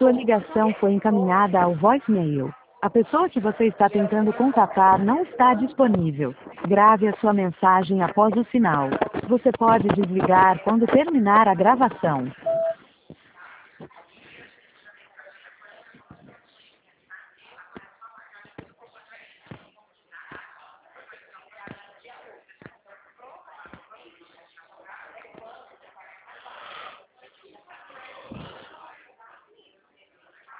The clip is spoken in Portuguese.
Sua ligação foi encaminhada ao voicemail. A pessoa que você está tentando contatar não está disponível. Grave a sua mensagem após o sinal. Você pode desligar quando terminar a gravação.